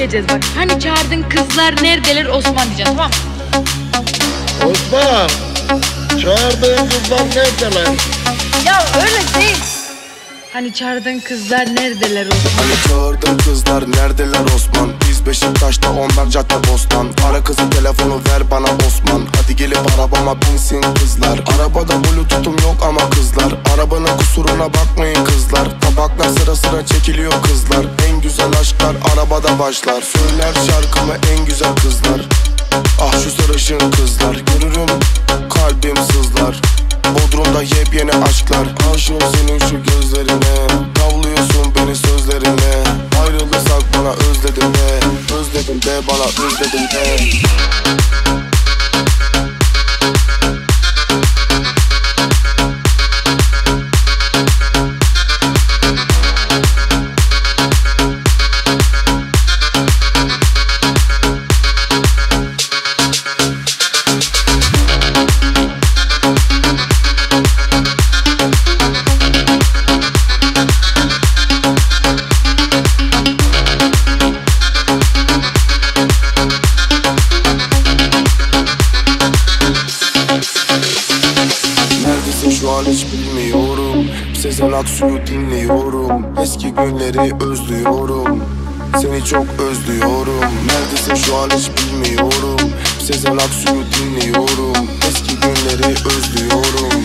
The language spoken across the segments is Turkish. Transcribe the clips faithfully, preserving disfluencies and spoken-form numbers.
söyleyeceğiz bak. Hani çağırdın kızlar neredeler Osman diyeceğiz, tamam mı? Osman, çağırdığın kızlar neredeler? Ya öyle değil. Hani çağırdın kızlar neredeler Osman? Hani çağırdın kızlar neredeler Osman? Biz Beşiktaş'ta, onlar Caddebostan. Ara kızın telefonu ver bana Osman. Hadi gelip arabama binsin kızlar. Arabada bluetooth'um yok ama kızlar. Arabanın kusuruna bakmayın kızlar. Tabaklar sıra sıra çekiliyor kızlar. En güzel aşklar arabada başlar. Söyler şarkımı en güzel kızlar. Ah şu sarışın kızlar. Görürüm kalbim sızlar. Bodrum'da yepyeni aşklar. Aşığım senin şu gözlerine. Tavlıyorsun beni sözlerine. Ayrılırsak bana özledim de. Özledim de bana özledim de. Şu an hiç bilmiyorum. Sezen Aksu'yu dinliyorum. Eski günleri özlüyorum. Seni çok özlüyorum. Neredesin şu an hiç bilmiyorum. Sezen Aksu'yu dinliyorum. Eski günleri özlüyorum.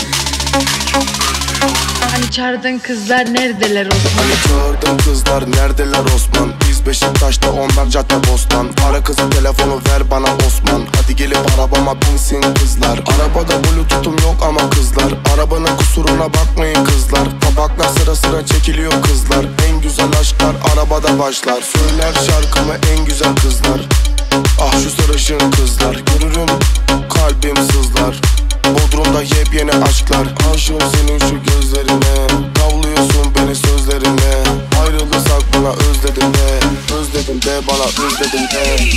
Hani çağırdın kızlar neredeler Osman? Hani çağırdın kızlar neredeler Osman? Biz Beşiktaş'ta, onlar Caddebostan. Ara kızın telefonu ver bana Osman. Hadi gelip arabama binsin kızlar. Arabada bluetooth'um yok ama kızlar. Arabanın kusuruna bakmayın kızlar. Tabaklar sıra sıra çekiliyor kızlar. En güzel aşklar arabada başlar. Söyler şarkımı en güzel kızlar. Ah şu sarışın kızlar. Görürüm kalbim sızlar. Bodrum'da yepyeni aşklar. Aşığım senin şu gözlerine. Tavlıyorsun beni sözlerine. Ayrılırsak bana özledim de. Özledim de bana özledim de.